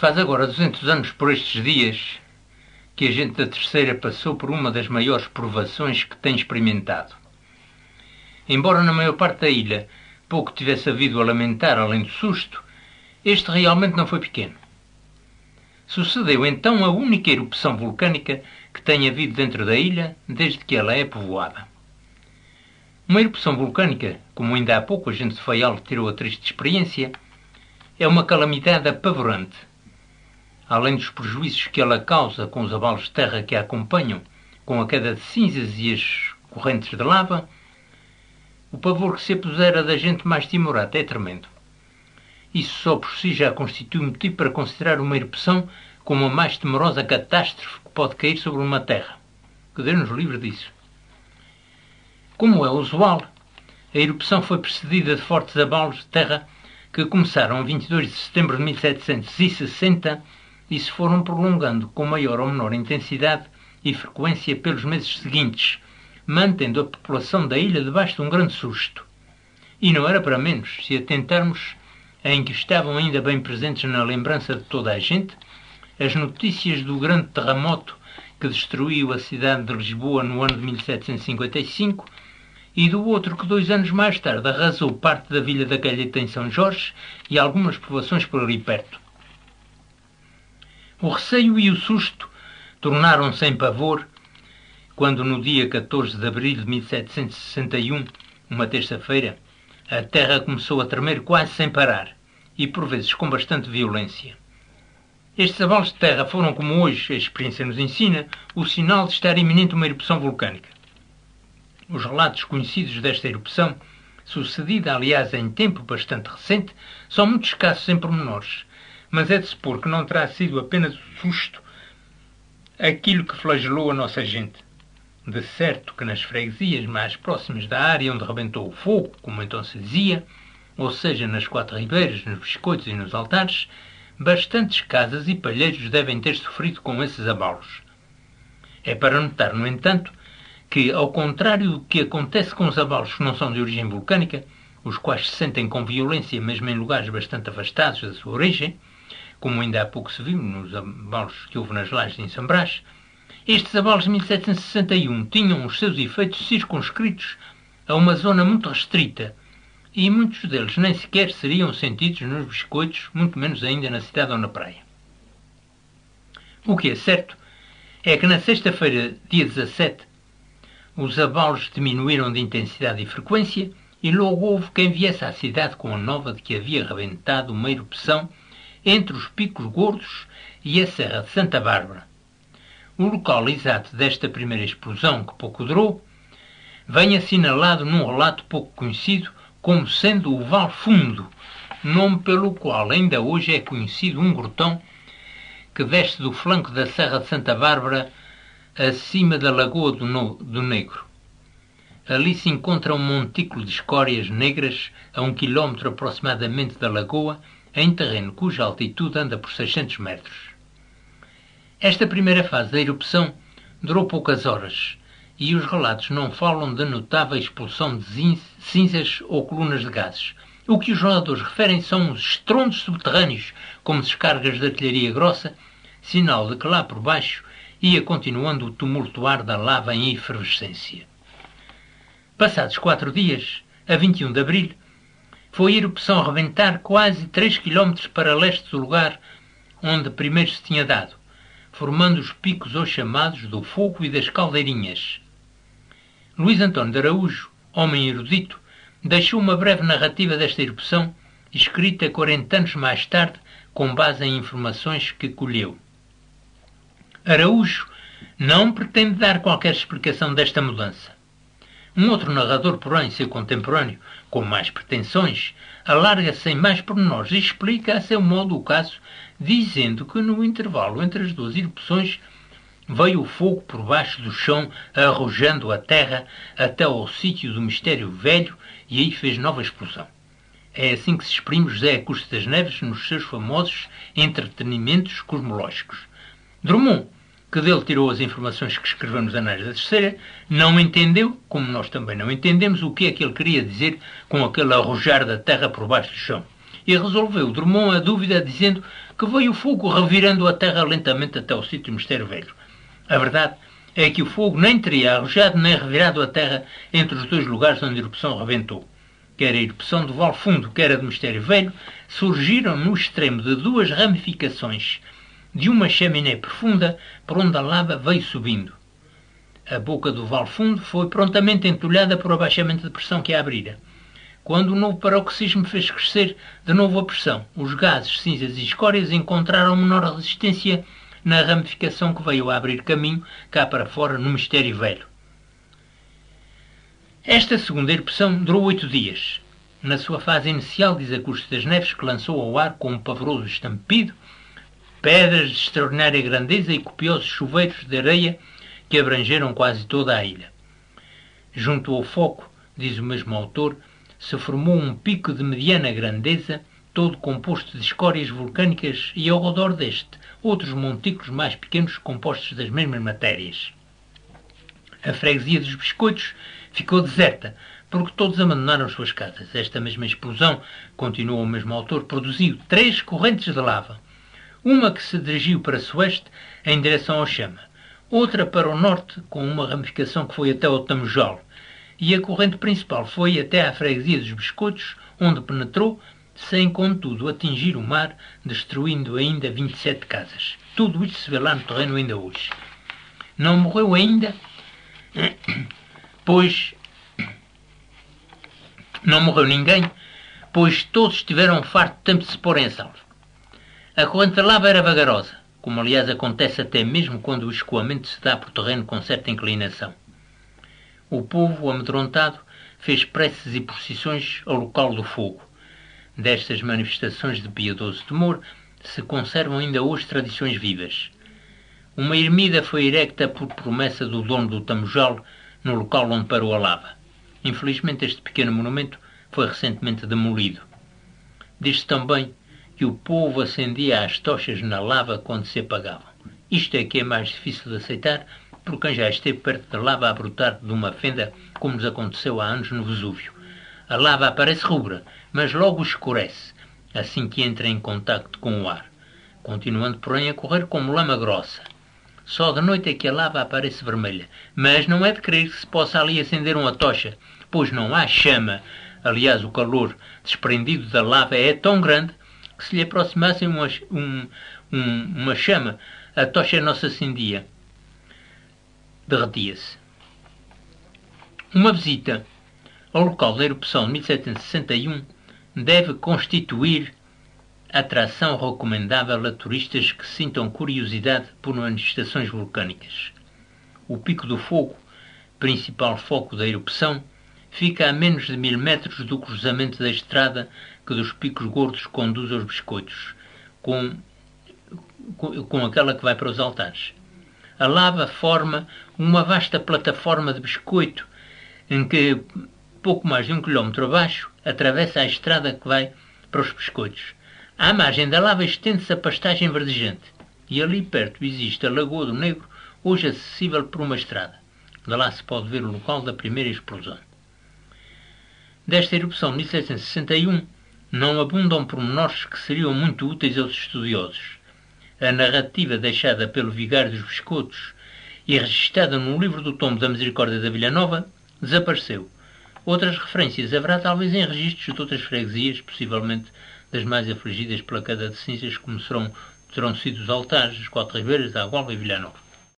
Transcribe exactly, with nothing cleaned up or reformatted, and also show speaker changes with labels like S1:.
S1: Faz agora duzentos anos por estes dias que a gente da Terceira passou por uma das maiores provações que tem experimentado. Embora na maior parte da ilha pouco tivesse havido a lamentar além do susto, este realmente não foi pequeno. Sucedeu então a única erupção vulcânica que tem havido dentro da ilha desde que ela é povoada. Uma erupção vulcânica, como ainda há pouco a gente de Faial tirou a triste experiência, é uma calamidade apavorante. Além dos prejuízos que ela causa com os abalos de terra que a acompanham, com a queda de cinzas e as correntes de lava, o pavor que se apodera da gente mais timorata é tremendo. Isso só por si já constitui motivo para considerar uma erupção como a mais temorosa catástrofe que pode cair sobre uma terra. Que Deus nos livre disso. Como é usual, a erupção foi precedida de fortes abalos de terra que começaram a vinte e dois de setembro de mil setecentos e sessenta e se foram prolongando com maior ou menor intensidade e frequência pelos meses seguintes, mantendo a população da ilha debaixo de um grande susto. E não era para menos, se atentarmos em que estavam ainda bem presentes na lembrança de toda a gente as notícias do grande terremoto que destruiu a cidade de Lisboa no ano de mil setecentos e cinquenta e cinco e do outro que dois anos mais tarde arrasou parte da Vila da Calheta em São Jorge e algumas povoações por ali perto. O receio e o susto tornaram-se em pavor quando no dia catorze de abril de mil setecentos e sessenta e um, uma terça-feira, a terra começou a tremer quase sem parar e por vezes com bastante violência. Estes abalos de terra foram, como hoje a experiência nos ensina, o sinal de estar iminente uma erupção vulcânica. Os relatos conhecidos desta erupção, sucedida aliás em tempo bastante recente, são muito escassos em pormenores, mas é de supor que não terá sido apenas o susto aquilo que flagelou a nossa gente. De certo que nas freguesias mais próximas da área onde rebentou o fogo, como então se dizia, ou seja, nas quatro ribeiras, nos biscoitos e nos altares, bastantes casas e palheiros devem ter sofrido com esses abalos. É para notar, no entanto, que, ao contrário do que acontece com os abalos que não são de origem vulcânica, os quais se sentem com violência mesmo em lugares bastante afastados da sua origem, como ainda há pouco se viu nos abalos que houve nas lajes em São Brás, estes abalos de mil setecentos e sessenta e um tinham os seus efeitos circunscritos a uma zona muito restrita, e muitos deles nem sequer seriam sentidos nos biscoitos, muito menos ainda na cidade ou na praia. O que é certo é que na sexta-feira, dia dezassete, os abalos diminuíram de intensidade e frequência e logo houve quem viesse à cidade com a nova de que havia rebentado uma erupção entre os Picos Gordos e a Serra de Santa Bárbara. O local exato desta primeira explosão, que pouco durou, vem assinalado num relato pouco conhecido como sendo o Val Fundo, nome pelo qual ainda hoje é conhecido um grotão que desce do flanco da Serra de Santa Bárbara acima da Lagoa do, no do Negro. Ali se encontra um montículo de escórias negras a um quilómetro aproximadamente da lagoa, em terreno cuja altitude anda por seiscentos metros. Esta primeira fase da erupção durou poucas horas e os relatos não falam de notável expulsão de cinzas ou colunas de gases. O que os relatores referem são os estrondos subterrâneos, como descargas de artilharia grossa, sinal de que lá por baixo ia continuando o tumultuar da lava em efervescência. Passados quatro dias, a vinte e um de abril, foi a erupção a rebentar quase três quilómetros para leste do lugar onde primeiro se tinha dado, formando os picos ou chamados do Fogo e das Caldeirinhas. Luís António de Araújo, homem erudito, deixou uma breve narrativa desta erupção, escrita quarenta anos mais tarde, com base em informações que colheu. Araújo não pretende dar qualquer explicação desta mudança. Um outro narrador, porém, seu contemporâneo, com mais pretensões, alarga-se em mais pormenores e explica a seu modo o caso, dizendo que no intervalo entre as duas erupções veio o fogo por baixo do chão, arrojando a terra até ao sítio do Mistério Velho e aí fez nova explosão. É assim que se exprime José Augusto das Neves nos seus famosos entretenimentos cosmológicos. Drummond, que dele tirou as informações que escreveu nos Anais da Terceira, não entendeu, como nós também não entendemos, o que é que ele queria dizer com aquele arrojar da terra por baixo do chão. e resolveu Drummond a dúvida dizendo que veio o fogo revirando a terra lentamente até o sítio do Mistério Velho. A verdade é que o fogo nem teria arrojado nem revirado a terra entre os dois lugares onde a erupção rebentou. Quer a erupção do Vale Fundo, quer a do Mistério Velho, surgiram no extremo de duas ramificações de uma chaminé profunda por onde a lava veio subindo. A boca do Vale Fundo foi prontamente entulhada por abaixamento de pressão que a abrira. Quando o novo paroxismo fez crescer de novo a pressão, os gases, cinzas e escórias encontraram menor resistência na ramificação que veio a abrir caminho cá para fora no Mistério Velho. Esta segunda erupção durou oito dias. Na sua fase inicial, diz Augusto das Neves, que lançou ao ar com um pavoroso estampido pedras de extraordinária grandeza e copiosos chuveiros de areia que abrangeram quase toda a ilha. Junto ao foco, diz o mesmo autor, se formou um pico de mediana grandeza, todo composto de escórias vulcânicas, e ao redor deste, outros montículos mais pequenos compostos das mesmas matérias. A freguesia dos Biscoitos ficou deserta, porque todos abandonaram suas casas. Esta mesma explosão, continua o mesmo autor, produziu três correntes de lava. Uma que se dirigiu para sueste, em direção ao Chama. Outra para o norte, com uma ramificação que foi até o Tamujal. E a corrente principal foi até à freguesia dos Biscoitos, onde penetrou, sem contudo atingir o mar, destruindo ainda vinte e sete casas. Tudo isto se vê lá no terreno ainda hoje. Não morreu ainda, pois não morreu ninguém, pois todos tiveram farto tempo de se porem a salvo. A corrente da lava era vagarosa, como aliás acontece até mesmo quando o escoamento se dá por terreno com certa inclinação. O povo, amedrontado, fez preces e procissões ao local do fogo. Destas manifestações de piedoso temor se conservam ainda hoje tradições vivas. Uma ermida foi erecta por promessa do dono do Tamujal no local onde parou a lava. Infelizmente este pequeno monumento foi recentemente demolido. Diz-se também que o povo acendia as tochas na lava quando se apagavam. Isto é que é mais difícil de aceitar por quem já esteve perto da lava a brotar de uma fenda, como nos aconteceu há anos no Vesúvio. A lava aparece rubra, mas logo escurece, assim que entra em contacto com o ar, continuando, porém, a correr como lama grossa. Só de noite é que a lava aparece vermelha, mas não é de crer que se possa ali acender uma tocha, pois não há chama. Aliás, o calor desprendido da lava é tão grande que se lhe aproximasse uma, um, um, uma chama, a tocha não se acendia. Derretia-se. Uma visita ao local da erupção de mil setecentos e sessenta e um deve constituir atração recomendável a turistas que sintam curiosidade por manifestações vulcânicas. O Pico do Fogo, principal foco da erupção, fica a menos de mil metros do cruzamento da estrada que dos Picos Gordos conduz aos Biscoitos, com, com, com aquela que vai para os altares. A lava forma uma vasta plataforma de biscoito em que, pouco mais de um quilómetro abaixo, atravessa a estrada que vai para os Biscoitos. À margem da lava estende-se a pastagem verdejante e ali perto existe a Lagoa do Negro, hoje acessível por uma estrada. De lá se pode ver o local da primeira explosão. Desta erupção de mil setecentos e sessenta e um não abundam pormenores que seriam muito úteis aos estudiosos. A narrativa deixada pelo vigário dos Biscoitos e registada no livro do Tombo da Misericórdia da Vila Nova desapareceu. Outras referências haverá talvez em registros de outras freguesias, possivelmente das mais afligidas pela queda de cinzas, como serão, terão sido os altares, as Quatro Ribeiras, a Gualva e Vila Nova.